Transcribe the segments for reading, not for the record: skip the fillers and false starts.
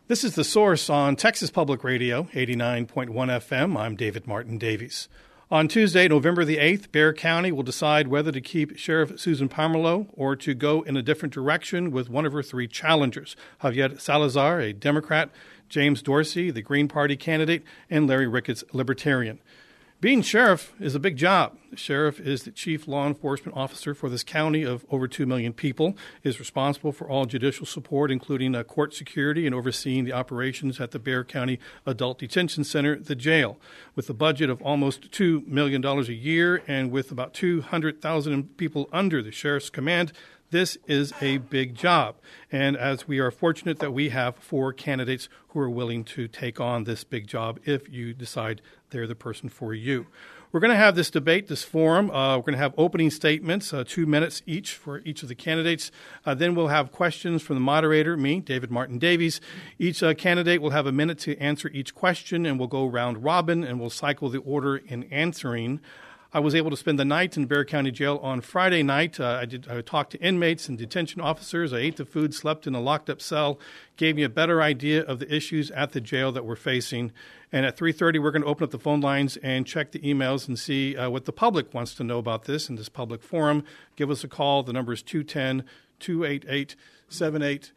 This is The Source on Texas Public Radio, 89.1 FM. I'm David Martin Davies. On Tuesday, November the 8th, Bexar County will decide whether to keep Sheriff Susan Pomerleau or to go in a different direction with one of her three challengers, Javier Salazar, a Democrat, James Dorsey, the Green Party candidate, and Larry Ricketts, Libertarian. Being sheriff is a big job. The sheriff is the chief law enforcement officer for this county of over 2 million people, is responsible for all judicial support, including court security and overseeing the operations at the Bexar County Adult Detention Center, the jail. With a budget of almost $2 million a year and with about 200,000 people under the sheriff's command, this is a big job, and as we are fortunate that we have 4 candidates who are willing to take on this big job if you decide they're the person for you. We're going to have this debate, this forum. We're going to have opening statements, 2 minutes each for each of the candidates. Then we'll have questions from the moderator, me, David Martin Davies. Each candidate will have a minute to answer each question, and we'll go round robin, and we'll cycle the order in answering. I was able to spend the night in Bexar County Jail on Friday night. I talked to inmates and detention officers. I ate the food, slept in a locked-up cell, gave me a better idea of the issues at the jail that we're facing. And at 3:30, we're going to open up the phone lines and check the emails and see what the public wants to know about this in this public forum. Give us a call. The number is 210-288-614-8980,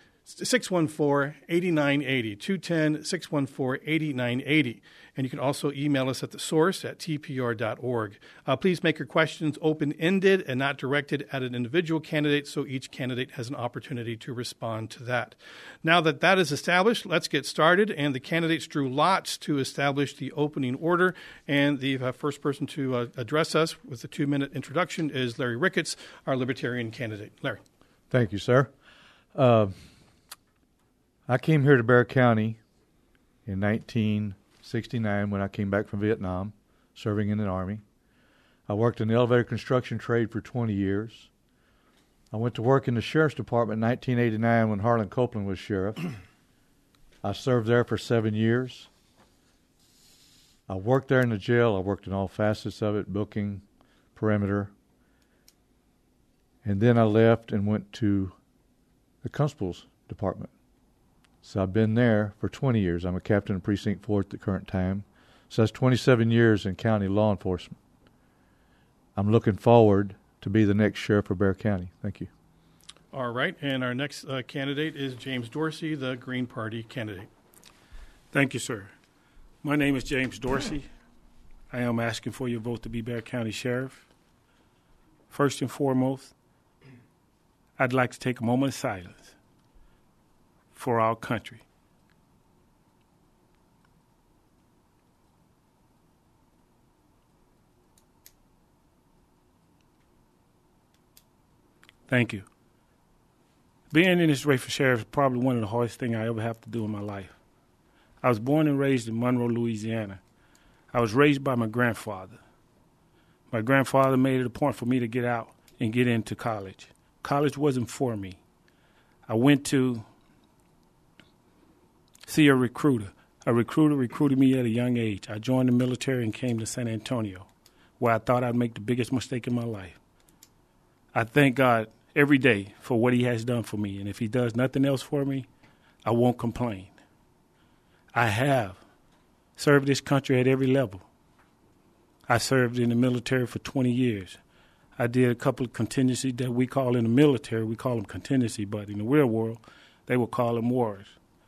210-614-8980. And you can also email us at thesource@tpr.org. Please make your questions open-ended and not directed at an individual candidate, so each candidate has an opportunity to respond to that. Now that that is established, let's get started. And the candidates drew lots to establish the opening order. And the first person to address us with a 2-minute introduction is Larry Ricketts, our Libertarian candidate. Larry. Thank you, sir. I came here to Bexar County in 1969 when I came back from Vietnam, serving in the Army. I worked in the elevator construction trade for 20 years. I went to work in the Sheriff's Department in 1989 when Harlan Copeland was sheriff. I served there for 7 years. I worked there in the jail. I worked in all facets of it, booking, perimeter. And then I left and went to the Constable's Department. So I've been there for 20 years. I'm a captain in Precinct 4 at the current time. So that's 27 years in county law enforcement. I'm looking forward to be the next sheriff of Bexar County. Thank you. All right. And our next candidate is James Dorsey, the Green Party candidate. Thank you, sir. My name is James Dorsey. I am asking for your vote to be Bexar County Sheriff. First and foremost, I'd like to take a moment of silence for our country. Thank you. Being in this race for sheriff is probably one of the hardest things I ever have to do in my life. I was born and raised in Monroe, Louisiana. I was raised by my grandfather. My grandfather made it a point for me to get out and get into college. College wasn't for me. I went to see a recruiter. A recruiter recruited me at a young age. I joined the military and came to San Antonio, where I thought I'd make the biggest mistake in my life. I thank God every day for what he has done for me, and if he does nothing else for me, I won't complain. I have served this country at every level. I served in the military for 20 years. I did a couple of contingencies that we call in the military, we call them contingency, but in the real world, they will call them wars.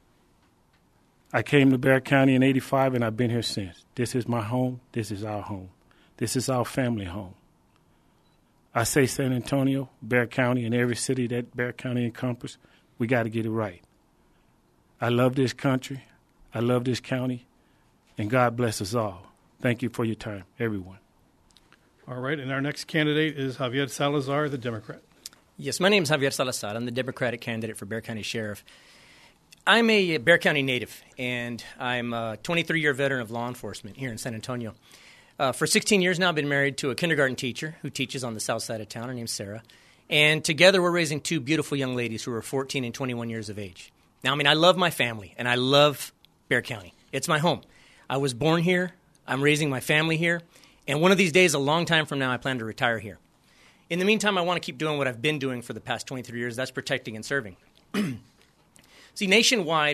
I came to Bexar County in 85, and I've been here since. This is my home. This is our home. This is our family home. I say San Antonio, Bexar County, and every city that Bexar County encompasses, we got to get it right. I love this country. I love this county, and God bless us all. Thank you for your time, everyone. All right, and our next candidate is Javier Salazar, the Democrat. Yes, my name is Javier Salazar. I'm the Democratic candidate for Bexar County Sheriff. I'm a Bexar County native, and I'm a 23-year veteran of law enforcement here in San Antonio. For 16 years now, I've been married to a kindergarten teacher who teaches on the south side of town. Her name's Sarah. And together we're raising 2 beautiful young ladies who are 14 and 21 years of age. Now, I love my family, and I love Bexar County. It's my home. I was born here. I'm raising my family here. And one of these days, a long time from now, I plan to retire here. In the meantime, I want to keep doing what I've been doing for the past 23 years. That's protecting and serving. See, nationwide,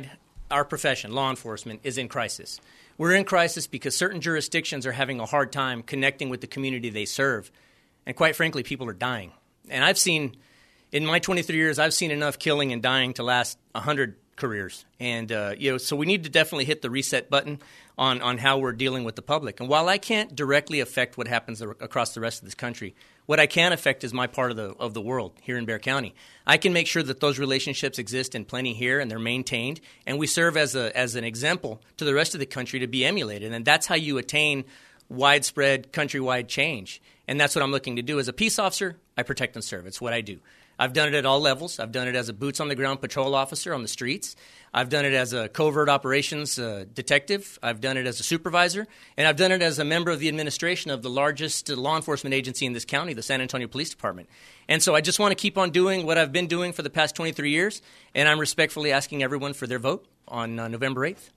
our profession, law enforcement, is in crisis. We're in crisis because certain jurisdictions are having a hard time connecting with the community they serve. And quite frankly, people are dying. And I've seen, in my 23 years, I've seen enough killing and dying to last 100 careers. And, so we need to definitely hit the reset button on how we're dealing with the public. And while I can't directly affect what happens across the rest of this country, what I can affect is my part of the world here in Bexar County. I can make sure that those relationships exist in plenty here and they're maintained, and we serve as an example to the rest of the country to be emulated. And that's how you attain widespread countrywide change. And that's what I'm looking to do. As a peace officer, I protect and serve. It's what I do. I've done it at all levels. I've done it as a boots-on-the-ground patrol officer on the streets. I've done it as a covert operations detective. I've done it as a supervisor. And I've done it as a member of the administration of the largest law enforcement agency in this county, the San Antonio Police Department. And so I just want to keep on doing what I've been doing for the past 23 years, and I'm respectfully asking everyone for their vote on November 8th.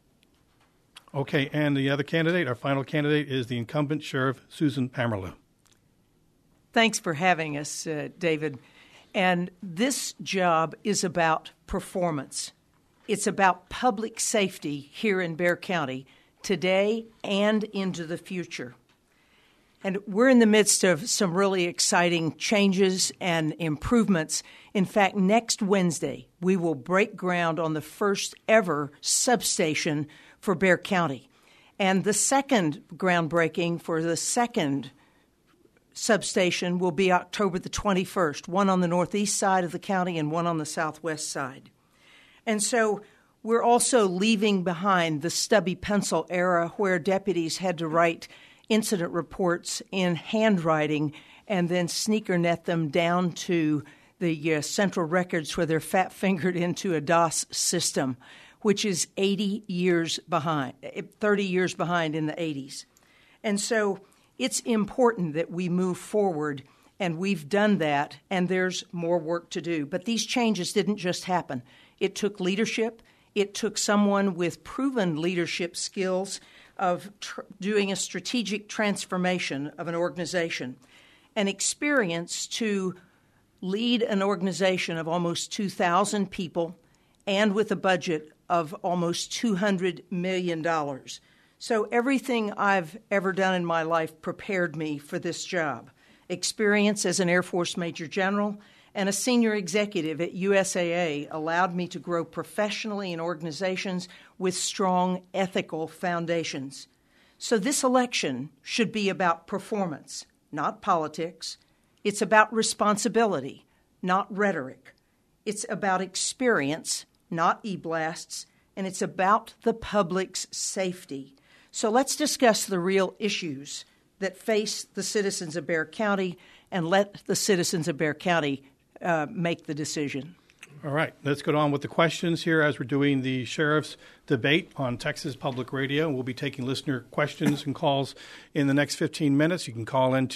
Okay, and the other candidate, our final candidate, is the incumbent Sheriff Susan Pamerleau. Thanks for having us, David. And this job is about performance. It's about public safety here in Bexar County today and into the future. And we're in the midst of some really exciting changes and improvements. In fact, next Wednesday, we will break ground on the first ever substation for Bexar County. And the second groundbreaking for the second substation will be October the 21st, one on the northeast side of the county and one on the southwest side. And so we're also leaving behind the stubby pencil era where deputies had to write incident reports in handwriting and then sneaker net them down to the central records where they're fat-fingered into a DOS system, which is 30 years behind in the 80s. And so it's important that we move forward, and we've done that, and there's more work to do. But these changes didn't just happen. It took leadership. It took someone with proven leadership skills of doing a strategic transformation of an organization, an experience to lead an organization of almost 2,000 people and with a budget of almost $200 million. So everything I've ever done in my life prepared me for this job. Experience as an Air Force Major General and a senior executive at USAA allowed me to grow professionally in organizations with strong ethical foundations. So this election should be about performance, not politics. It's about responsibility, not rhetoric. It's about experience, not e-blasts, and it's about the public's safety. So let's discuss the real issues that face the citizens of Bexar County and let the citizens of Bexar County make the decision. All right, let's go on with the questions here as we're doing the sheriff's debate on Texas Public Radio. We'll be taking listener questions and calls in the next 15 minutes. You can call in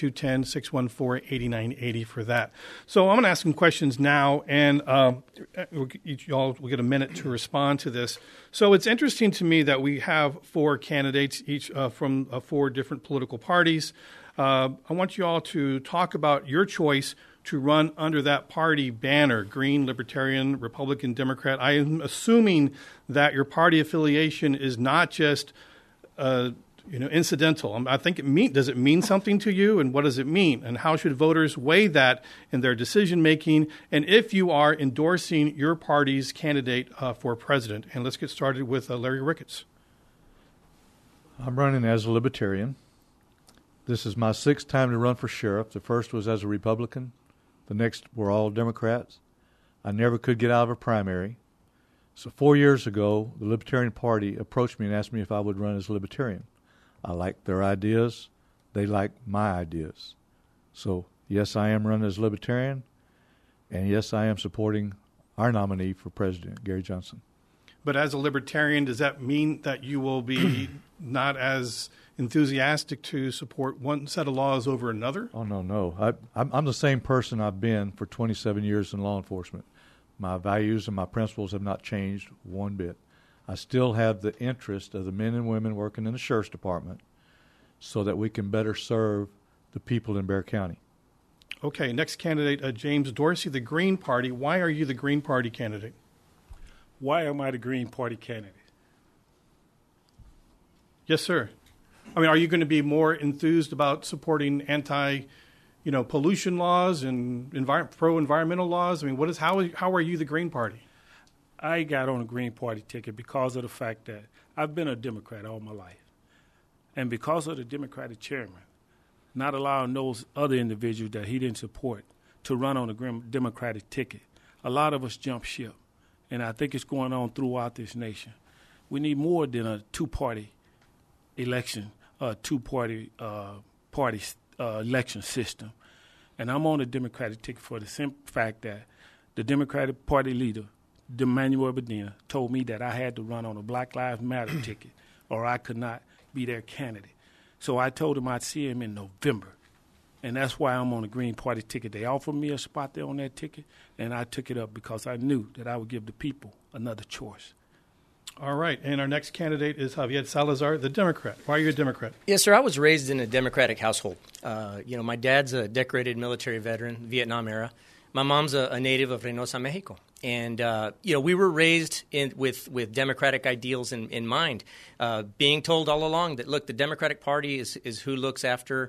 210-614-8980 for that. So I'm going to ask some questions now, and y'all will get a minute to respond to this. So it's interesting to me that we have four candidates, each from four different political parties. I want you all to talk about your choice to run under that party banner, Green, Libertarian, Republican, Democrat. I am assuming that your party affiliation is not just incidental. I think does it mean something to you, and what does it mean? And how should voters weigh that in their decision-making? And if you are endorsing your party's candidate for president. And let's get started with Larry Ricketts. I'm running as a Libertarian. This is my sixth time to run for sheriff. The first was as a Republican. The next were all Democrats. I never could get out of a primary. So 4 years ago, the Libertarian Party approached me and asked me if I would run as a Libertarian. I like their ideas. They like my ideas. So, yes, I am running as a Libertarian. And, yes, I am supporting our nominee for president, Gary Johnson. But as a Libertarian, does that mean that you will be not as enthusiastic to support one set of laws over another? Oh, no. I'm the same person I've been for 27 years in law enforcement. My values and my principles have not changed one bit. I still have the interest of the men and women working in the Sheriff's Department so that we can better serve the people in Bexar County. Okay, next candidate, James Dorsey, the Green Party. Why are you the Green Party candidate? Why am I the Green Party candidate? Yes, sir. I mean, are you going to be more enthused about supporting pollution laws and pro-environmental laws? I mean, how are you the Green Party? I got on a Green Party ticket because of the fact that I've been a Democrat all my life. And because of the Democratic chairman not allowing those other individuals that he didn't support to run on the Democratic ticket, a lot of us jumped ship. And I think it's going on throughout this nation. We need more than a two-party election, two-party election system. And I'm on the Democratic ticket for the simple fact that the Democratic Party leader, Manuel Medina, told me that I had to run on a Black Lives Matter ticket or I could not be their candidate. So I told him I'd see him in November. And that's why I'm on the Green Party ticket. They offered me a spot there on that ticket, and I took it up because I knew that I would give the people another choice. All right. And our next candidate is Javier Salazar, the Democrat. Why are you a Democrat? Yes, sir. I was raised in a Democratic household. My dad's a decorated military veteran, Vietnam era. My mom's a native of Reynosa, Mexico. And, we were raised with Democratic ideals in mind, being told all along that, look, the Democratic Party is who looks after,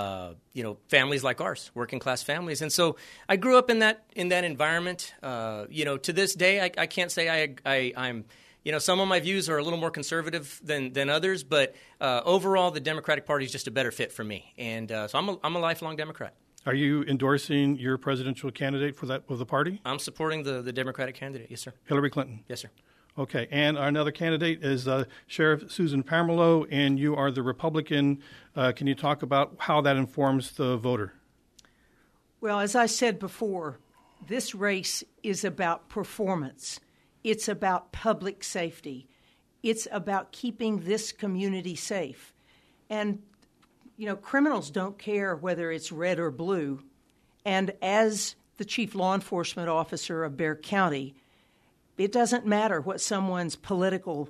families like ours, working class families. And so I grew up in that environment. To this day, I can't say I'm some of my views are a little more conservative than others, but overall, the Democratic Party is just a better fit for me. And so I'm a lifelong Democrat. Are you endorsing your presidential candidate of the party? I'm supporting the Democratic candidate, yes, sir. Hillary Clinton? Yes, sir. Okay, and our another candidate is Sheriff Susan Pamerlo, and you are the Republican. Can you talk about how that informs the voter? Well, as I said before, this race is about performance. It's about public safety. It's about keeping this community safe. And criminals don't care whether it's red or blue. And as the chief law enforcement officer of Bexar County, it doesn't matter what someone's political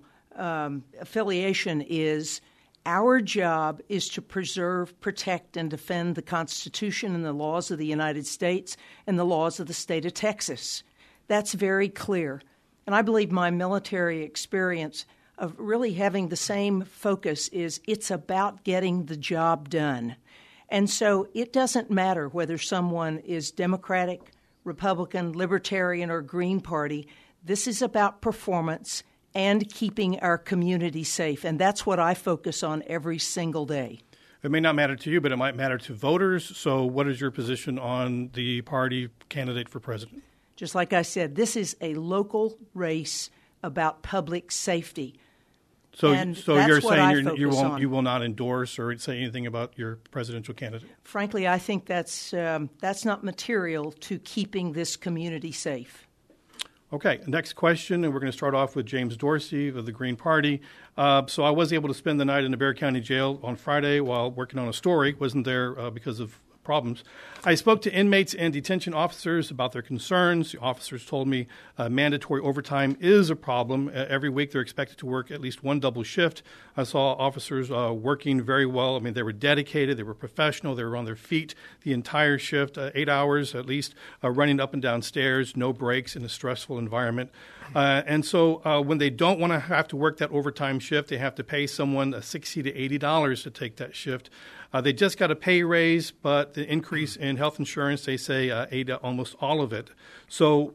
affiliation is. Our job is to preserve, protect, and defend the Constitution and the laws of the United States and the laws of the state of Texas. That's very clear. And I believe my military experience of really having the same focus is it's about getting the job done. And so it doesn't matter whether someone is Democratic, Republican, Libertarian, or Green Party. This is about performance and keeping our community safe. And that's what I focus on every single day. It may not matter to you, but it might matter to voters. So what is your position on the party candidate for president? Just like I said, this is a local race about public safety. So you're saying you will not endorse or say anything about your presidential candidate? Frankly, I think that's not material to keeping this community safe. Okay, next question, and we're going to start off with James Dorsey of the Green Party. So I was able to spend the night in the Bexar County Jail on Friday while working on a story. Wasn't there because of problems. I spoke to inmates and detention officers about their concerns. The officers told me mandatory overtime is a problem. Every week they're expected to work at least one double shift. I saw officers working very well. I mean, they were dedicated. They were professional. They were on their feet the entire shift, 8 hours at least, running up and down stairs, no breaks in a stressful environment. And so when they don't want to have to work that overtime shift, they have to pay someone $60 to $80 to take that shift. They just got a pay raise, but the increase in health insurance, they say, ate almost all of it. So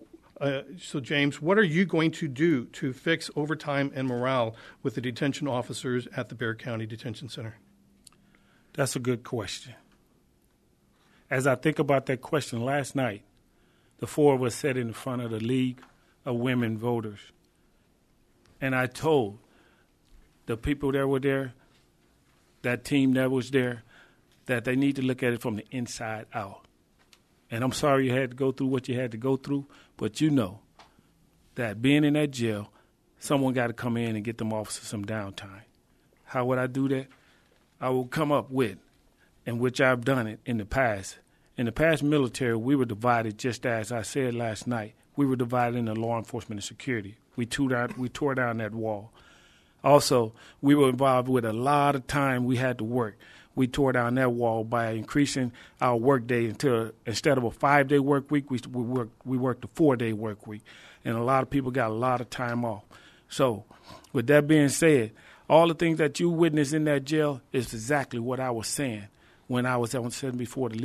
James, what are you going to do to fix overtime and morale with the detention officers at the Bexar County Detention Center? That's a good question. As I think about that question last night, the four of us sat in front of the League of Women Voters, and I told the people that were there, that team that was there, that they need to look at it from the inside out. And I'm sorry you had to go through what you had to go through, but you know that being in that jail, someone got to come in and get them officers some downtime. How would I do that? I will come up with, and which I've done it in the past. In the past military, we were divided, just as I said last night. We were divided into law enforcement and security. We tore down that wall. Also, we were involved with a lot of time we had to work. We tore down that wall by increasing our work day until instead of a 5-day work week, we worked a 4-day work week. And a lot of people got a lot of time off. So with that being said, All the things that you witnessed in that jail is exactly what I was saying when I was sitting before the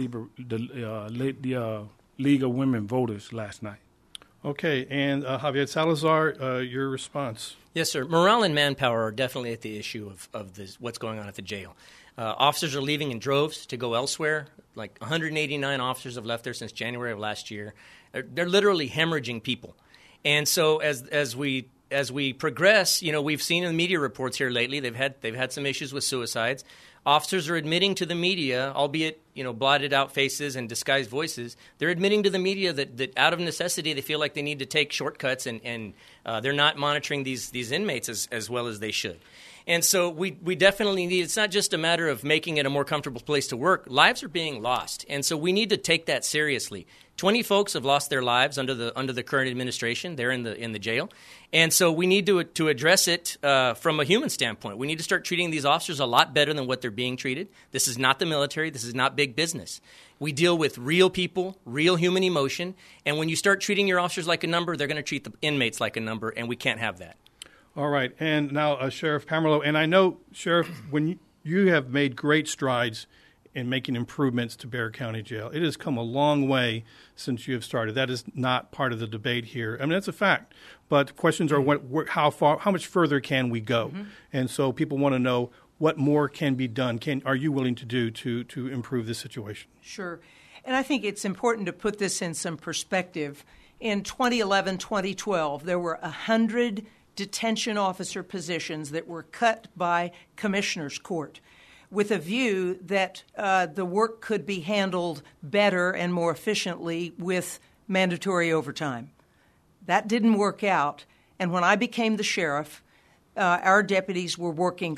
League of Women Voters last night. Okay, and Javier Salazar, your response. Yes, sir. Morale and manpower are definitely at the issue of this, what's going on at the jail. Officers are leaving in droves to go elsewhere. Like 189 officers have left there since January of last year. They're literally hemorrhaging people. And so as we progress, we've seen in the media reports here lately, they've had some issues with suicides. Officers are admitting to the media, albeit blotted out faces and disguised voices. They're admitting to the media that out of necessity they feel like they need to take shortcuts and they're not monitoring these inmates as well as they should. And so we definitely need. It's not just a matter of making it a more comfortable place to work. Lives are being lost, and so we need to take that seriously. 20 folks have lost their lives under the current administration. They're in the jail, and so we need to address it from a human standpoint. We need to start treating these officers a lot better than what they're being treated. This is not the military. This is not big business. We deal with real people, real human emotion, and when you start treating your officers like a number, they're going to treat the inmates like a number, and we can't have that. All right, and now Sheriff Pamerlo, and I know, Sheriff, when you have made great strides in making improvements to Bexar County Jail. It has come a long way since you have started. That is not part of the debate here. I mean, that's a fact. But questions are how much further can we go? Mm-hmm. And so people want to know what more can be done. Are you willing to do to improve this situation? Sure. And I think it's important to put this in some perspective. In 2011, 2012, there were 100 detention officer positions that were cut by Commissioner's Court with a view that the work could be handled better and more efficiently with mandatory overtime. That didn't work out. And when I became the sheriff, our deputies were working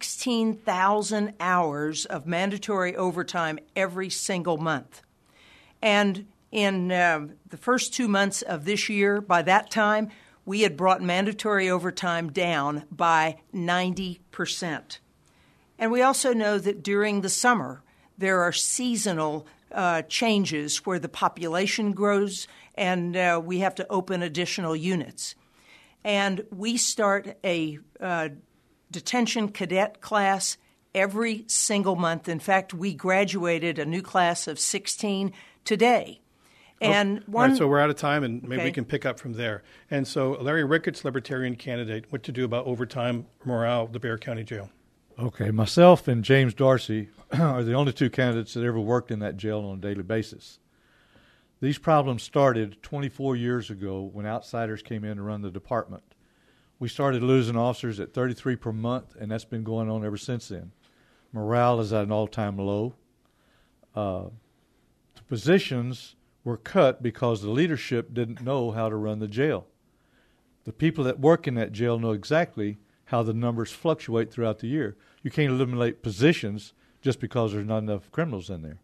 16,000 hours of mandatory overtime every single month. And in the first 2 months of this year, by that time, we had brought mandatory overtime down by 90%. And we also know that during the summer, there are seasonal changes where the population grows and we have to open additional units. And we start a detention cadet class every single month. In fact, we graduated a new class of 16 today. And all right, so we're out of time, and maybe we can pick up from there. And so Larry Ricketts, Libertarian candidate, what to do about overtime morale at the Bexar County Jail? Okay, myself and James Darcy are the only two candidates that ever worked in that jail on a daily basis. These problems started 24 years ago when outsiders came in to run the department. We started losing officers at 33 per month, and that's been going on ever since then. Morale is at an all-time low. The positions were cut because the leadership didn't know how to run the jail. The people that work in that jail know exactly how the numbers fluctuate throughout the year. You can't eliminate positions just because there's not enough criminals in there.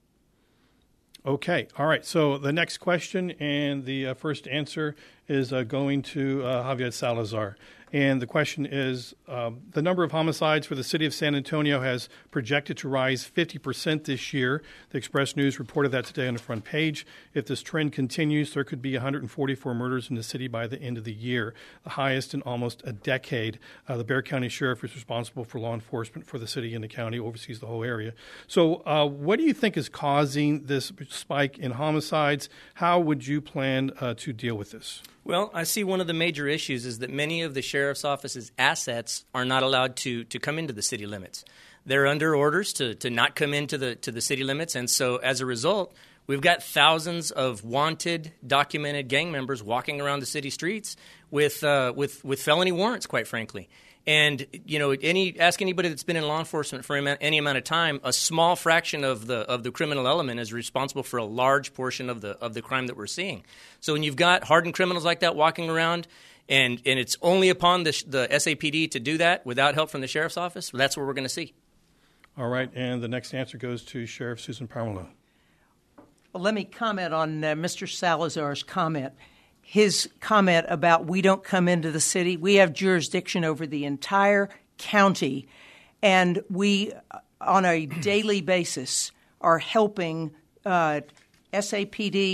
Okay. All right. So the next question and the first answer is going to Javier Salazar. And the question is, the number of homicides for the city of San Antonio has projected to rise 50% this year. The Express News reported that today on the front page. If this trend continues, there could be 144 murders in the city by the end of the year, the highest in almost a decade. The Bexar County Sheriff is responsible for law enforcement for the city and the county, oversees the whole area. So what do you think is causing this spike in homicides? How would you plan to deal with this? Well, I see one of the major issues is that many of the sheriff's office's assets are not allowed to come into the city limits. They're under orders to not come into the city limits, and so as a result, we've got thousands of wanted, documented gang members walking around the city streets with felony warrants, quite frankly. And ask anybody that's been in law enforcement for any amount of time, a small fraction of the criminal element is responsible for a large portion of the crime that we're seeing. So when you've got hardened criminals like that walking around, and it's only upon the SAPD to do that without help from the sheriff's office, that's what we're going to see. All right, and the next answer goes to Sheriff Susan Pamerlo. Well, let me comment on Mr. Salazar's comment. His comment about we don't come into the city. We have jurisdiction over the entire county, and we, on a daily basis, are helping SAPD,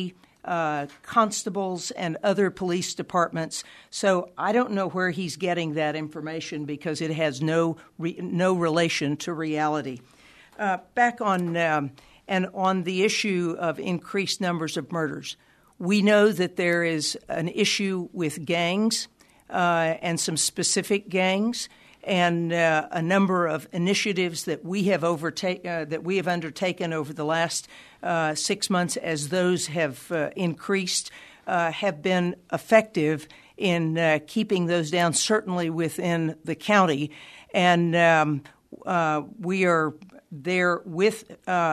constables and other police departments. So I don't know where he's getting that information because it has no relation to reality. Back on and on the issue of increased numbers of murders, we know that there is an issue with gangs and some specific gangs, and a number of initiatives that we have undertaken over the last 6 months, as those have increased, have been effective in keeping those down, certainly within the county. And we are there with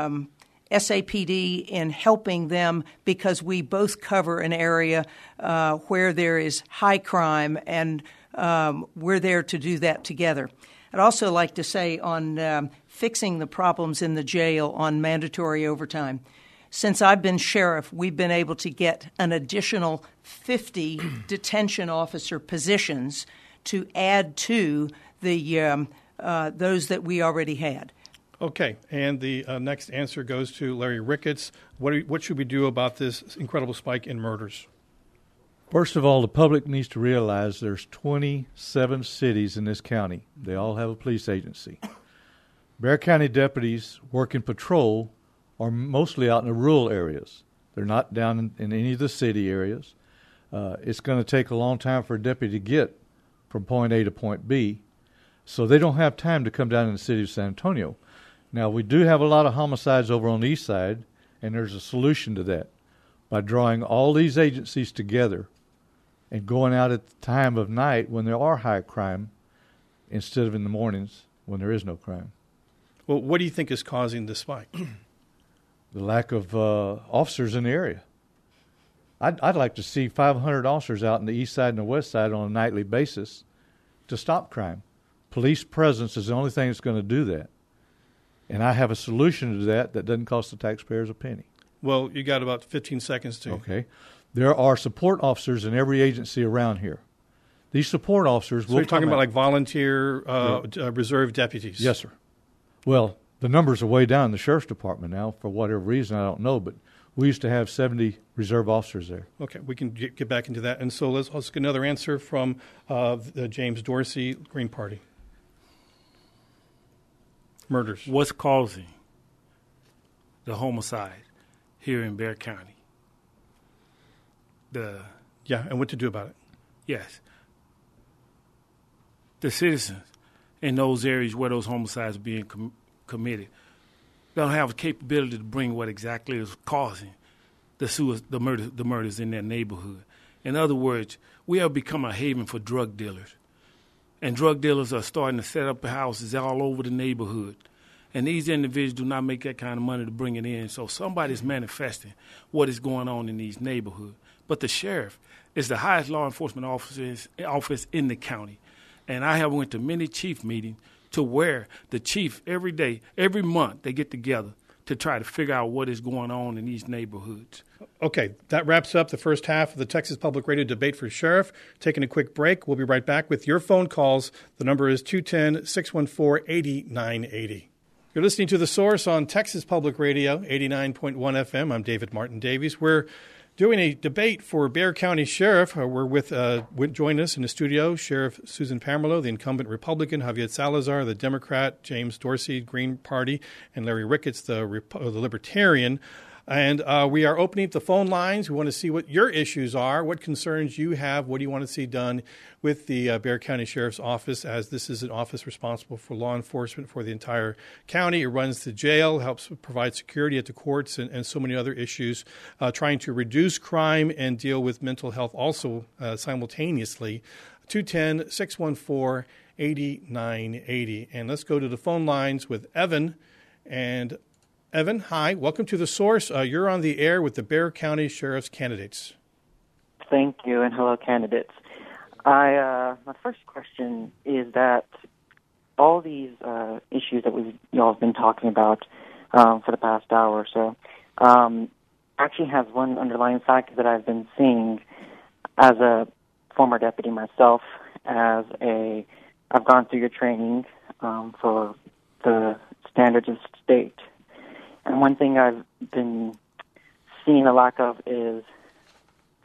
SAPD in helping them because we both cover an area where there is high crime, and we're there to do that together. I'd also like to say on fixing the problems in the jail on mandatory overtime. Since I've been sheriff, we've been able to get an additional 50 detention officer positions to add to the those that we already had. Okay, and the next answer goes to Larry Ricketts. What should we do about this incredible spike in murders? First of all, the public needs to realize there's 27 cities in this county. They all have a police agency. Bexar County deputies working patrol are mostly out in the rural areas. They're not down in any of the city areas. It's going to take a long time for a deputy to get from point A to point B, so they don't have time to come down in the city of San Antonio. Now, we do have a lot of homicides over on the east side, and there's a solution to that. By drawing all these agencies together and going out at the time of night when there are high crime instead of in the mornings when there is no crime. Well, what do you think is causing this spike? The lack of officers in the area. I'd like to see 500 officers out in the east side and the west side on a nightly basis to stop crime. Police presence is the only thing that's going to do that. And I have a solution to that doesn't cost the taxpayers a penny. Well, you got about 15 seconds to. Okay. There are support officers in every agency around here. These support officers will. So you're talking about like volunteer reserve deputies? Yes, sir. Well, the numbers are way down in the sheriff's department now for whatever reason, I don't know, but we used to have 70 reserve officers there. Okay, we can get back into that. And so let's get another answer from James Dorsey, Green Party. Murders. What's causing the homicide here in Bexar County? Yeah, and what to do about it? Yes. The citizens in those areas where those homicides are being committed don't have the capability to bring what exactly is causing the murders in their neighborhood. In other words, we have become a haven for drug dealers. And drug dealers are starting to set up houses all over the neighborhood. And these individuals do not make that kind of money to bring it in. So somebody's manifesting what is going on in these neighborhoods. But the sheriff is the highest law enforcement office in the county. And I have went to many chief meetings to where the chief every day, every month, they get together to try to figure out what is going on in these neighborhoods. Okay, that wraps up the first half of the Texas Public Radio debate for sheriff. Taking a quick break. We'll be right back with your phone calls. The number is 210-614-8980. You're listening to The Source on Texas Public Radio, 89.1 FM. I'm David Martin Davies. We're doing a debate for Bexar County Sheriff. We're with join us in the studio, Sheriff Susan Pamerlo, the incumbent Republican, Javier Salazar, the Democrat, James Dorsey, Green Party, and Larry Ricketts, the Libertarian. And we are opening up the phone lines. We want to see what your issues are, what concerns you have, what do you want to see done with the Bexar County Sheriff's Office, as this is an office responsible for law enforcement for the entire county. It runs the jail, helps provide security at the courts, and so many other issues, trying to reduce crime and deal with mental health also simultaneously. 210-614-8980. And let's go to the phone lines with Evan. And Evan, hi. Welcome to The Source. You're on the air with the Bexar County Sheriff's candidates. Thank you, and hello, candidates. My first question is that all these issues that y'all have been talking about for the past hour or so actually has one underlying factor that I've been seeing as a former deputy myself. I've gone through your training for the standards of state. And one thing I've been seeing a lack of is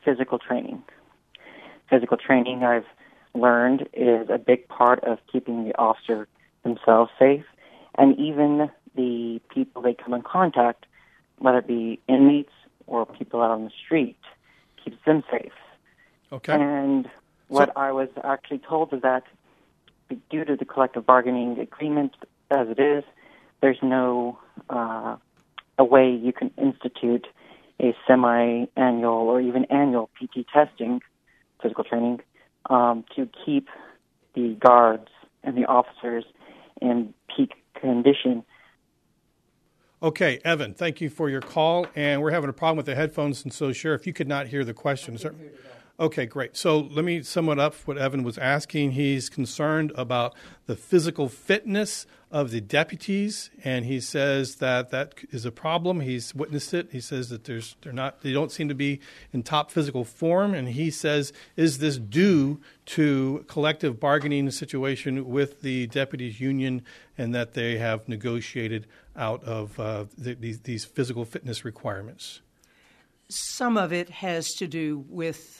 physical training. Physical training, I've learned, is a big part of keeping the officer themselves safe, and even the people they come in contact, whether it be inmates or people out on the street, keeps them safe. Okay. And what I was actually told is that due to the collective bargaining agreement as it is, there's no a way you can institute a semi-annual or even annual PT testing, physical training, to keep the guards and the officers in peak condition. Okay, Evan, thank you for your call. And we're having a problem with the headphones, and so, Sheriff, you could not hear the question. Okay, great. So let me sum it up what Evan was asking. He's concerned about the physical fitness of the deputies, and he says that that is a problem. He's witnessed it. He says that they don't seem to be in top physical form, and he says, is this due to collective bargaining situation with the deputies union, and that they have negotiated out of these physical fitness requirements? Some of it has to do with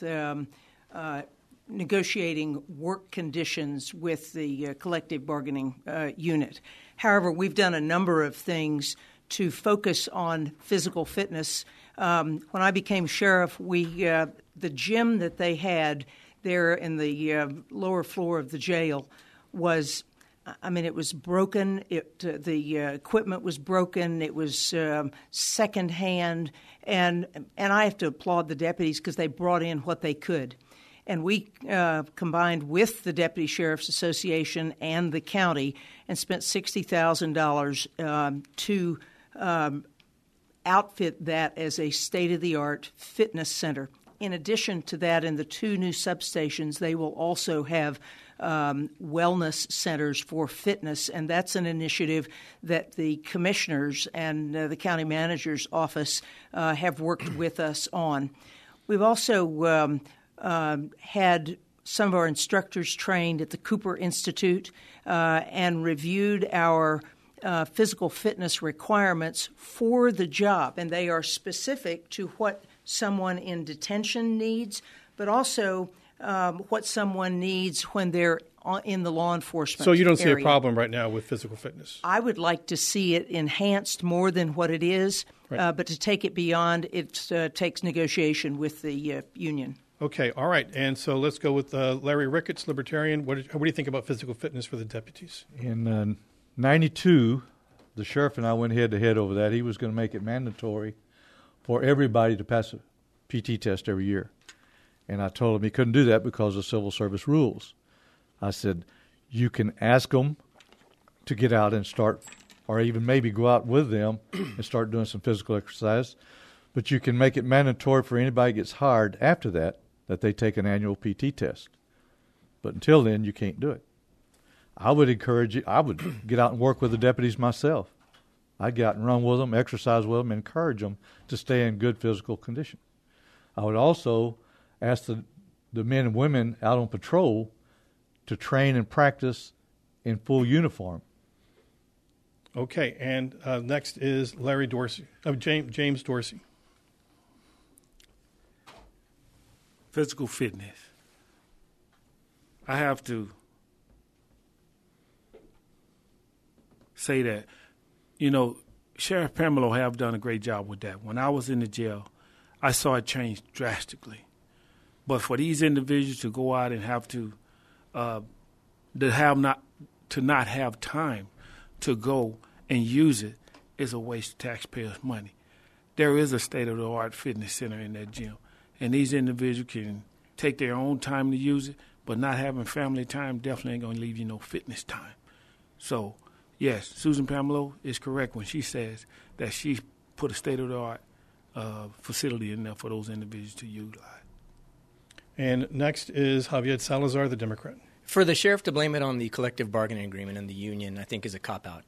negotiating work conditions with the collective bargaining unit. However, we've done a number of things to focus on physical fitness. When I became sheriff, the gym that they had there in the lower floor of the jail was, it was broken. The equipment was broken. It was secondhand, and I have to applaud the deputies because they brought in what they could, and we combined with the Deputy Sheriff's Association and the county and spent $60,000 to outfit that as a state-of-the-art fitness center. In addition to that, in the 2 new substations, they will also have wellness centers for fitness, and that's an initiative that the commissioners and the county manager's office have worked with us on. We've also had some of our instructors trained at the Cooper Institute and reviewed our physical fitness requirements for the job, and they are specific to what someone in detention needs, but also what someone needs when they're in the law enforcement So you don't see area. a problem right now with physical fitness? I would like to see it enhanced more than what it is, Right. but to take it beyond, it takes negotiation with the union. Okay, all right. And so let's go with Larry Ricketts, Libertarian. What do you think about physical fitness for the deputies? In 92, the sheriff and I went head-to-head over that. He was going to make it mandatory for everybody to pass a PT test every year. And I told him he couldn't do that because of civil service rules. I said, you can ask them to get out and start, or even maybe go out with them and start doing some physical exercise, but you can make it mandatory for anybody who gets hired after that they take an annual PT test. But until then, you can't do it. I would encourage you, I would get out and work with the deputies myself. I'd get out and run with them, exercise with them, and encourage them to stay in good physical condition. I would also ask the men and women out on patrol to train and practice in full uniform. Okay, and next is Larry Dorsey, James Dorsey. Physical fitness. I have to say that, Sheriff Pamelo have done a great job with that. When I was in the jail, I saw it change drastically. But for these individuals to go out and have to not have time to go and use it is a waste of taxpayers' money. There is a state-of-the-art fitness center in that gym, and these individuals can take their own time to use it, but not having family time definitely ain't going to leave you no fitness time. So, yes, Susan Pamelo is correct when she says that she put a state-of-the-art facility in there for those individuals to utilize. And next is Javier Salazar, the Democrat. For the sheriff to blame it on the collective bargaining agreement and the union, I think is a cop-out.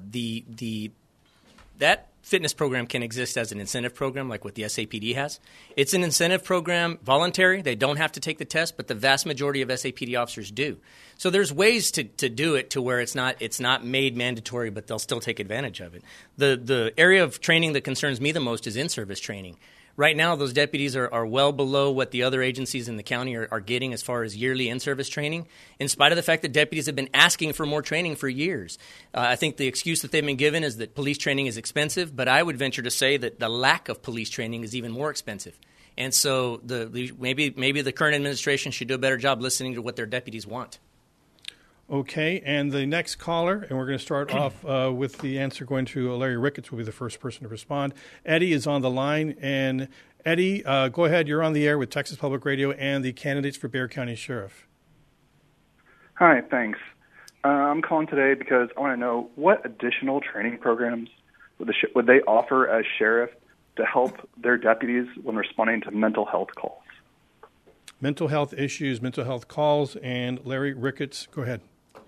That fitness program can exist as an incentive program like what the SAPD has. It's an incentive program, voluntary. They don't have to take the test, but the vast majority of SAPD officers do. So there's ways to do it to where it's not made mandatory, but they'll still take advantage of it. The area of training that concerns me the most is in-service training. Right now, those deputies are well below what the other agencies in the county are getting as far as yearly in-service training, in spite of the fact that deputies have been asking for more training for years. I think the excuse that they've been given is that police training is expensive, but I would venture to say that the lack of police training is even more expensive. And so maybe the current administration should do a better job listening to what their deputies want. Okay, and the next caller, and we're going to start off with the answer going to Larry Ricketts, will be the first person to respond. Eddie is on the line, and Eddie, go ahead. You're on the air with Texas Public Radio and the candidates for Bexar County Sheriff. Hi, thanks. I'm calling today because I want to know what additional training programs would they offer as sheriff to help their deputies when responding to mental health calls. Mental health issues, mental health calls, and Larry Ricketts, go ahead.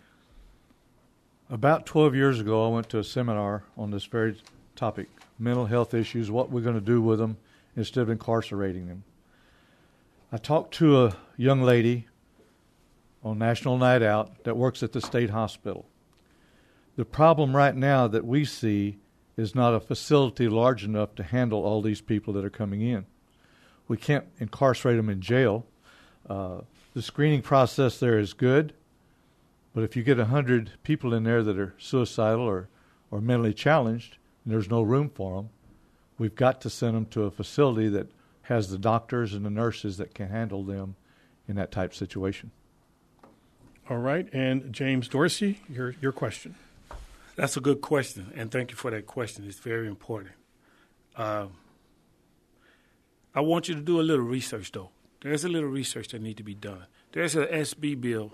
About 12 years ago, I went to a seminar on this very topic, mental health issues, what we're going to do with them instead of incarcerating them. I talked to a young lady on National Night Out that works at the state hospital. The problem right now that we see is not a facility large enough to handle all these people that are coming in. We can't incarcerate them in jail. The screening process there is good. But if you get 100 people in there that are suicidal or mentally challenged, and there's no room for them, we've got to send them to a facility that has the doctors and the nurses that can handle them in that type situation. All right, and James Dorsey, your question. That's a good question, and thank you for that question. It's very important. I want you to do a little research, though. There's a little research that needs to be done. There's an SB bill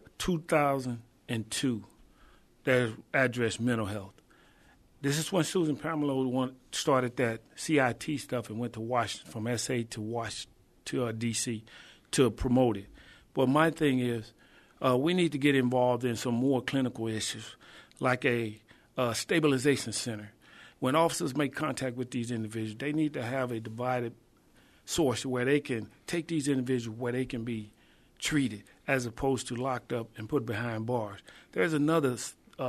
2002 that addressed mental health. This is when Susan Pamela started that CIT stuff and went to Washington, from SA to D.C. to promote it. But my thing is, we need to get involved in some more clinical issues, like a stabilization center. When officers make contact with these individuals, they need to have a divided source where they can take these individuals where they can be treated as opposed to locked up and put behind bars. There's another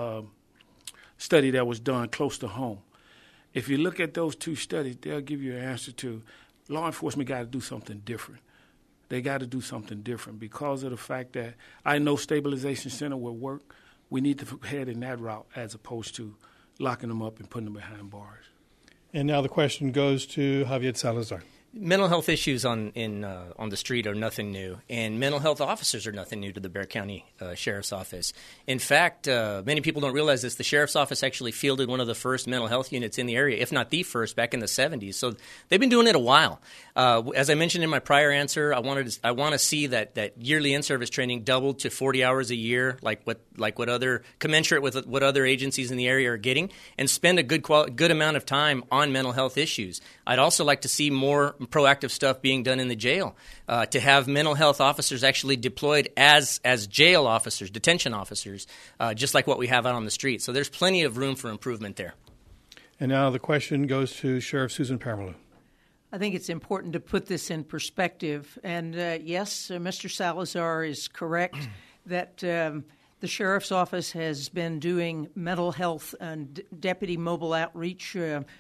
study that was done close to home. If you look at those two studies, they'll give you an answer to law enforcement got to do something different. They got to do something different because of the fact that I know stabilization center will work. We need to head in that route as opposed to locking them up and putting them behind bars. And now the question goes to Javier Salazar. Mental health issues on the street are nothing new, and mental health officers are nothing new to the Bexar County Sheriff's Office. In fact, many people don't realize this. The Sheriff's Office actually fielded one of the first mental health units in the area, if not the first, back in the 70s. So they've been doing it a while. As I mentioned in my prior answer, I want to see that yearly in-service training doubled to 40 hours a year, commensurate with what other agencies in the area are getting, and spend a good amount of time on mental health issues. I'd also like to see more proactive stuff being done in the jail, to have mental health officers actually deployed as jail officers, detention officers, just like what we have out on the street. So there's plenty of room for improvement there. And now the question goes to Sheriff Susan Pamela. I think it's important to put this in perspective. And yes, Mr. Salazar is correct that the Sheriff's Office has been doing mental health and deputy mobile outreach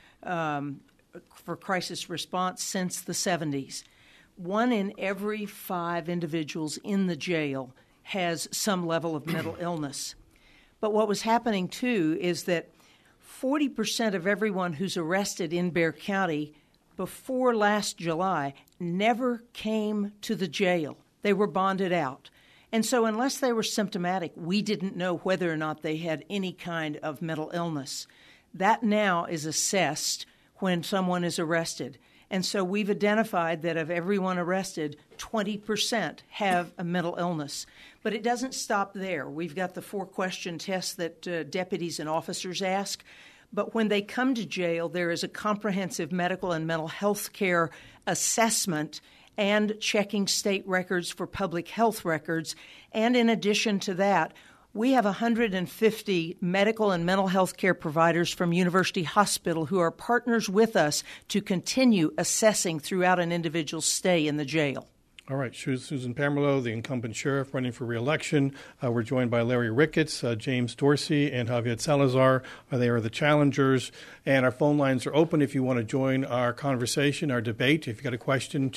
for crisis response since the 70s. 1 in every 5 individuals in the jail has some level of mental illness. But what was happening, too, is that 40% of everyone who's arrested in Bexar County before last July never came to the jail. They were bonded out. And so unless they were symptomatic, we didn't know whether or not they had any kind of mental illness. That now is assessed when someone is arrested. And so we've identified that of everyone arrested, 20% have a mental illness. But it doesn't stop there. We've got the 4-question test that deputies and officers ask. But when they come to jail, there is a comprehensive medical and mental health care assessment and checking state records for public health records. And in addition to that, we have 150 medical and mental health care providers from University Hospital who are partners with us to continue assessing throughout an individual's stay in the jail. All right, Susan Pamerleau, the incumbent sheriff running for re-election. We're joined by Larry Ricketts, James Dorsey, and Javier Salazar. They are the challengers, and our phone lines are open if you want to join our conversation, our debate. If you've got a question,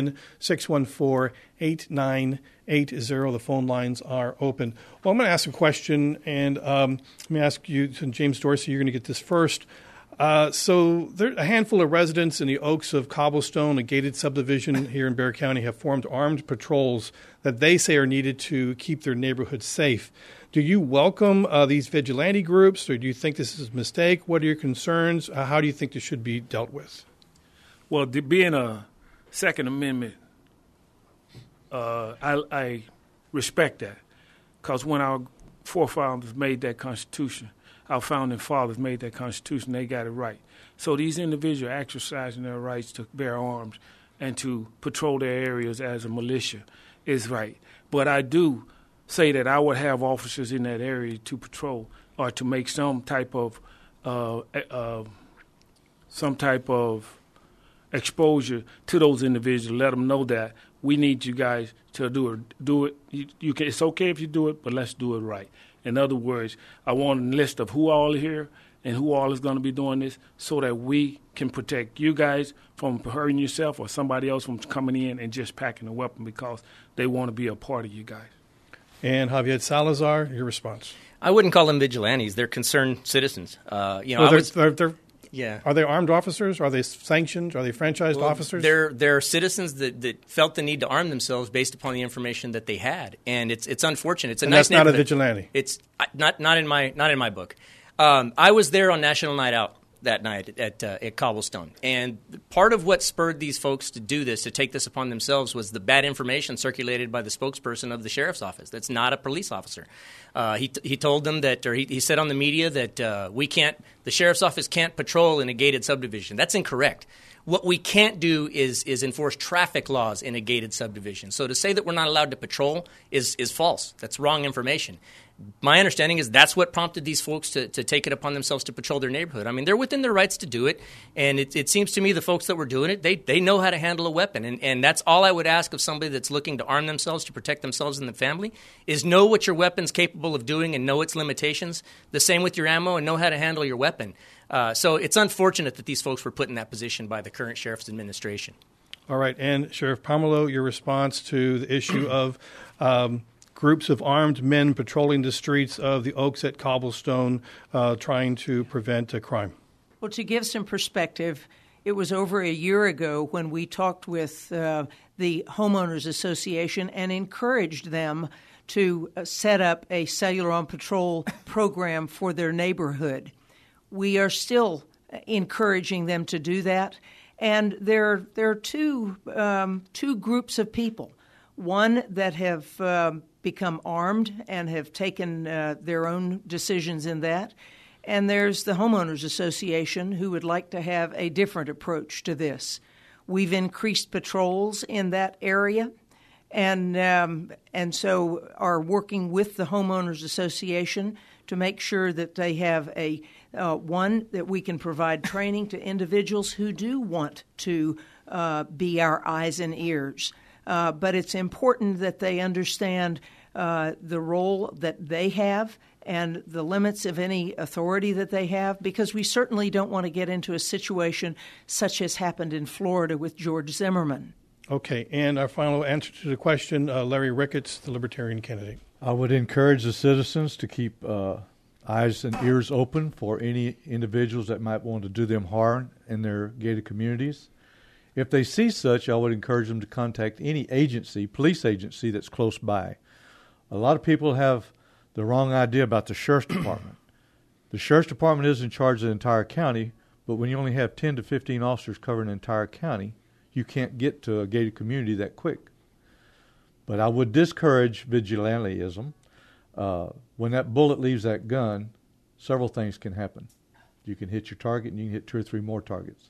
210-614-8980. The phone lines are open. Well, I'm going to ask a question, and let me ask you, James Dorsey, you're going to get this first. So there, a handful of residents in the Oaks of Cobblestone, a gated subdivision here in Bexar County, have formed armed patrols that they say are needed to keep their neighborhood safe. Do you welcome these vigilante groups, or do you think this is a mistake? What are your concerns? How do you think this should be dealt with? Well, being a Second Amendment, I respect that, because when our forefathers made that Constitution, our founding fathers made that Constitution, they got it right. So these individuals exercising their rights to bear arms and to patrol their areas as a militia is right. But I do say that I would have officers in that area to patrol or to make some type of exposure to those individuals. Let them know that we need you guys to do it. You can. It's okay if you do it, but let's do it right. In other words, I want a list of who all are here and who all is going to be doing this so that we can protect you guys from hurting yourself or somebody else from coming in and just packing a weapon because they want to be a part of you guys. And Javier Salazar, your response. I wouldn't call them vigilantes. They're concerned citizens. Are they armed officers? Are they sanctioned? Are they franchised officers? They're citizens that felt the need to arm themselves based upon the information that they had, and it's unfortunate. It's a nice that's not a vigilante. It's not in my book. I was there on National Night Out that night at Cobblestone, and part of what spurred these folks to do this, to take this upon themselves, was the bad information circulated by the spokesperson of the sheriff's office. That's not a police officer. He told them that, or he said on the media that the sheriff's office can't patrol in a gated subdivision. That's incorrect. What we can't do is enforce traffic laws in a gated subdivision. So to say that we're not allowed to patrol is false. That's wrong information. My understanding is that's what prompted these folks to take it upon themselves to patrol their neighborhood. I mean, they're within their rights to do it, and it seems to me the folks that were doing it, they know how to handle a weapon, and that's all I would ask of somebody that's looking to arm themselves to protect themselves and the family, is know what your weapon's capable of doing and know its limitations. The same with your ammo, and know how to handle your weapon. So it's unfortunate that these folks were put in that position by the current sheriff's administration. All right, and Sheriff Pamerleau, your response to the issue of groups of armed men patrolling the streets of the Oaks at Cobblestone trying to prevent a crime. Well, to give some perspective, it was over a year ago when we talked with the Homeowners Association and encouraged them to set up a cellular on patrol program for their neighborhood. We are still encouraging them to do that, and there are two groups of people. One that have become armed and have taken their own decisions in that. And there's the Homeowners Association who would like to have a different approach to this. We've increased patrols in that area and so are working with the Homeowners Association to make sure that they have that we can provide training to individuals who do want to be our eyes and ears. But it's important that they understand the role that they have and the limits of any authority that they have, because we certainly don't want to get into a situation such as happened in Florida with George Zimmerman. Okay, and our final answer to the question, Larry Ricketts, the Libertarian candidate. I would encourage the citizens to keep eyes and ears open for any individuals that might want to do them harm in their gated communities. If they see such, I would encourage them to contact any agency, police agency that's close by. A lot of people have the wrong idea about the Sheriff's Department. The Sheriff's Department is in charge of the entire county, but when you only have 10 to 15 officers covering the entire county, you can't get to a gated community that quick. But I would discourage vigilantism. When that bullet leaves that gun, several things can happen. You can hit your target, and you can hit 2 or 3 more targets.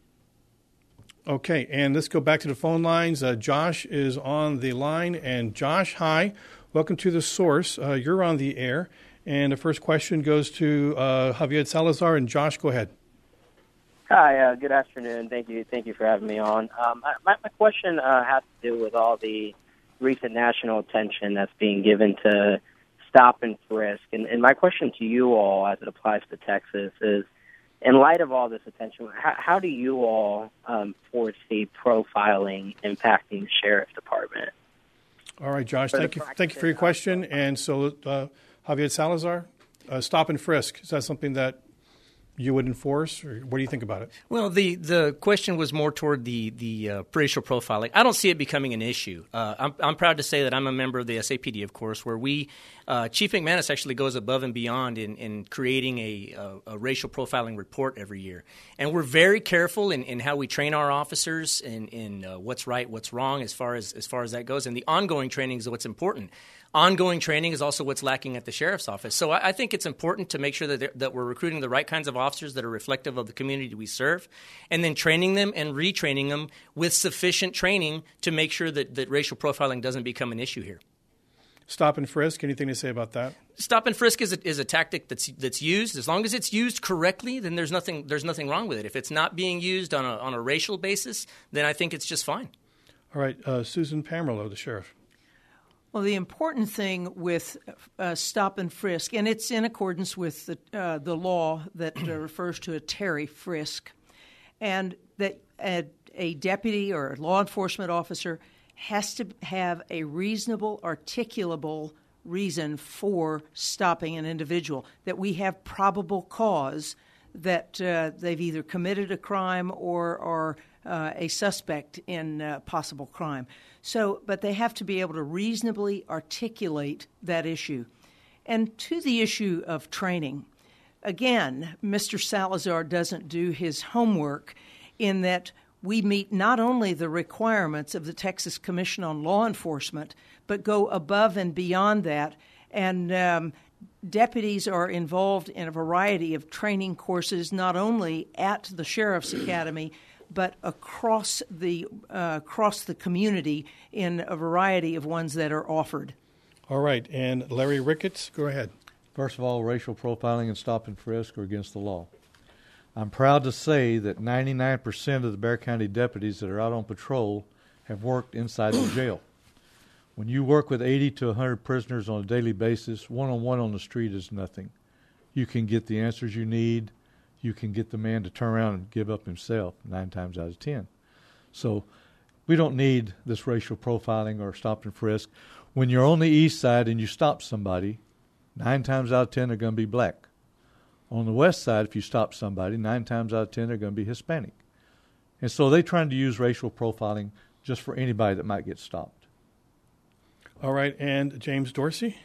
Okay, and let's go back to the phone lines. Josh is on the line. And Josh, hi. Welcome to The Source. You're on the air. And the first question goes to Javier Salazar. And Josh, go ahead. Hi, good afternoon. Thank you for having me on. My question has to do with all the recent national attention that's being given to stop and frisk. And my question to you all, as it applies to Texas, is, in light of all this attention, how do you all foresee profiling impacting the sheriff's department? All right, Josh, thank you for your question. And so, Javier Salazar, stop and frisk, is that something that you would enforce, or what do you think about it? Well, the question was more toward the racial profiling. I don't see it becoming an issue. I'm proud to say that I'm a member of the SAPD, of course, where we Chief McManus actually goes above and beyond in creating a racial profiling report every year, and we're very careful in how we train our officers in what's right, what's wrong, as far as that goes, and the ongoing training is what's important. Ongoing training is also what's lacking at the sheriff's office. So I think it's important to make sure that we're recruiting the right kinds of officers that are reflective of the community we serve, and then training them and retraining them with sufficient training to make sure that racial profiling doesn't become an issue here. Stop and frisk, anything to say about that? Stop and frisk is a tactic that's used. As long as it's used correctly, then there's nothing wrong with it. If it's not being used on a racial basis, then I think it's just fine. All right, Susan Pamerlo, the sheriff. Well, the important thing with stop and frisk, and it's in accordance with the law that refers to a Terry frisk, and that a deputy or a law enforcement officer has to have a reasonable, articulable reason for stopping an individual, that we have probable cause that they've either committed a crime or are a suspect in possible crime. So, but they have to be able to reasonably articulate that issue. And to the issue of training, again, Mr. Salazar doesn't do his homework in that we meet not only the requirements of the Texas Commission on Law Enforcement, but go above and beyond that. And deputies are involved in a variety of training courses, not only at the Sheriff's Academy, but across the community in a variety of ones that are offered. All right, and Larry Ricketts, go ahead. First of all, racial profiling and stop and frisk are against the law. I'm proud to say that 99% of the Bexar County deputies that are out on patrol have worked inside the jail. When you work with 80 to 100 prisoners on a daily basis, one-on-one on the street is nothing. You can get the answers you need. You can get the man to turn around and give up himself 9 times out of 10. So we don't need this racial profiling or stop and frisk. When you're on the east side and you stop somebody, 9 times out of 10 are going to be black. On the west side, if you stop somebody, 9 times out of 10 are going to be Hispanic. And so they're trying to use racial profiling just for anybody that might get stopped. All right, and James Dorsey?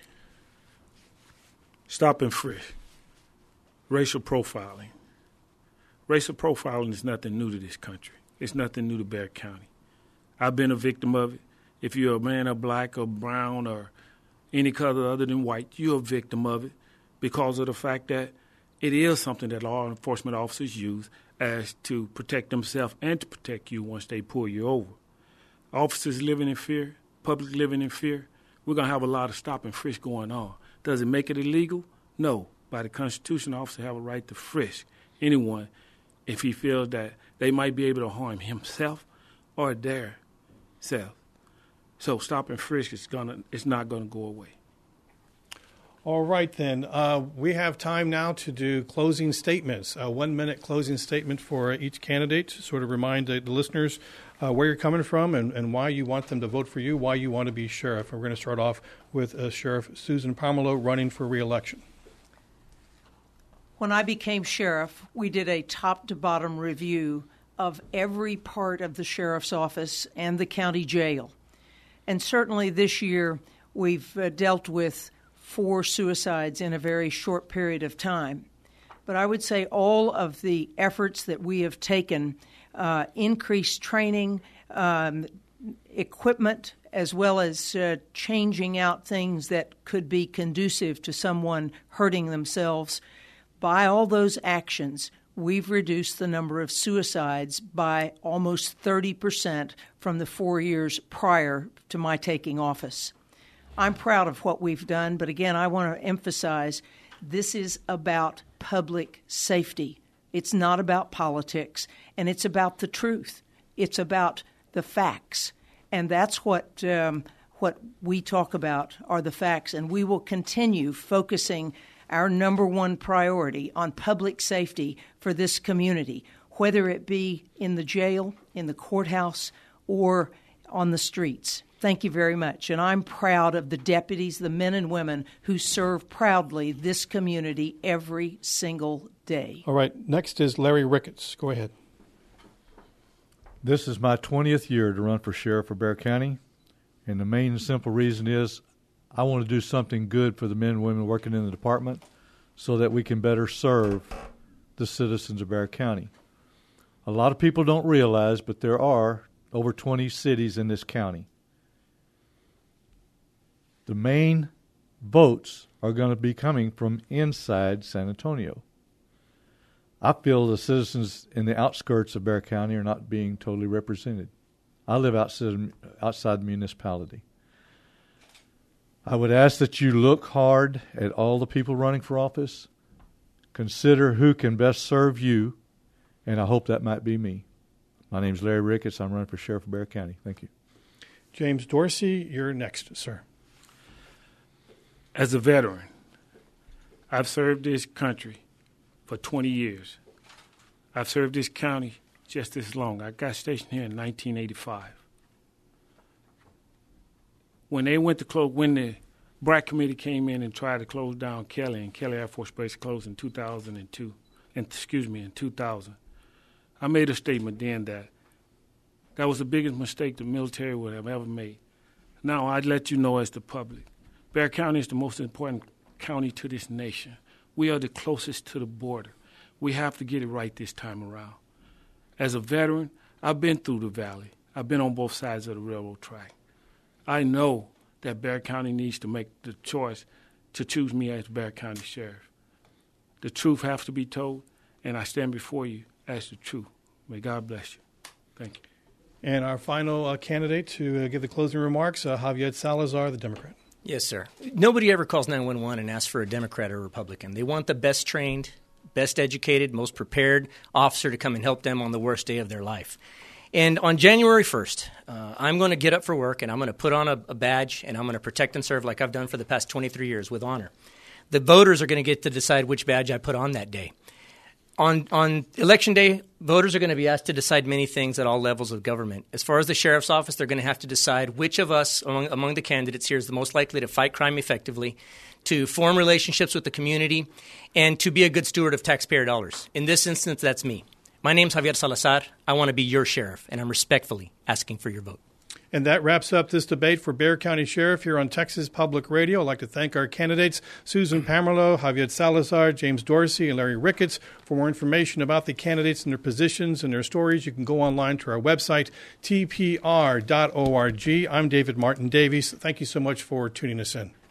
Stop and frisk. Racial profiling. Racial profiling is nothing new to this country. It's nothing new to Bexar County. I've been a victim of it. If you're a man or black or brown or any color other than white, you're a victim of it because of the fact that it is something that law enforcement officers use as to protect themselves and to protect you once they pull you over. Officers living in fear, public living in fear, we're going to have a lot of stop and frisk going on. Does it make it illegal? No. By the Constitution, officers have a right to frisk anyone if he feels that they might be able to harm himself or their self. So stop and frisk it's not going to go away. All right, then. We have time now to do closing statements. A 1-minute closing statement for each candidate to sort of remind the listeners where you're coming from and why you want them to vote for you, why you want to be sheriff. And we're going to start off with Sheriff Susan Pamerlo running for re-election. When I became sheriff, we did a top-to-bottom review of every part of the sheriff's office and the county jail. And certainly this year we've dealt with 4 suicides in a very short period of time. But I would say all of the efforts that we have taken, increased training, equipment, as well as changing out things that could be conducive to someone hurting themselves, by all those actions, we've reduced the number of suicides by almost 30% from the 4 years prior to my taking office. I'm proud of what we've done, but again, I want to emphasize this is about public safety, It's not about politics, and it's about the truth. It's about the facts, and that's what we talk about are the facts, and we will continue focusing our number one priority on public safety for this community, whether it be in the jail, in the courthouse, or on the streets. Thank you very much. And I'm proud of the deputies, the men and women who serve proudly this community every single day. All right. Next is Larry Ricketts. Go ahead. This is my 20th year to run for sheriff of Bexar County. And the main and simple reason is I want to do something good for the men and women working in the department so that we can better serve the citizens of Bexar County. A lot of people don't realize, but there are over 20 cities in this county. The main votes are going to be coming from inside San Antonio. I feel the citizens in the outskirts of Bexar County are not being totally represented. I live outside the municipality. I would ask that you look hard at all the people running for office, consider who can best serve you, and I hope that might be me. My name is Larry Ricketts. I'm running for sheriff of Bexar County. Thank you. James Dorsey, you're next, sir. As a veteran, I've served this country for 20 years. I've served this county just as long. I got stationed here in 1985. When they went to close, when the BRAC committee came in and tried to close down Kelly, and Kelly Air Force Base closed in 2002, in 2000, I made a statement then that was the biggest mistake the military would have ever made. Now I'd let you know as the public, Bexar County is the most important county to this nation. We are the closest to the border. We have to get it right this time around. As a veteran, I've been through the valley. I've been on both sides of the railroad track. I know that Bexar County needs to make the choice to choose me as Bexar County Sheriff. The truth has to be told, and I stand before you as the truth. May God bless you. Thank you. And our final candidate to give the closing remarks, Javier Salazar, the Democrat. Yes, sir. Nobody ever calls 911 and asks for a Democrat or a Republican. They want the best trained, best educated, most prepared officer to come and help them on the worst day of their life. And on January 1st, I'm going to get up for work, and I'm going to put on a badge, and I'm going to protect and serve like I've done for the past 23 years with honor. The voters are going to get to decide which badge I put on that day. On Election Day, voters are going to be asked to decide many things at all levels of government. As far as the sheriff's office, they're going to have to decide which of us among the candidates here is the most likely to fight crime effectively, to form relationships with the community, and to be a good steward of taxpayer dollars. In this instance, that's me. My name's Javier Salazar. I want to be your sheriff, and I'm respectfully asking for your vote. And that wraps up this debate for Bexar County Sheriff here on Texas Public Radio. I'd like to thank our candidates, Susan Pamerlo, Javier Salazar, James Dorsey, and Larry Ricketts. For more information about the candidates and their positions and their stories, you can go online to our website, tpr.org. I'm David Martin Davies. Thank you so much for tuning us in.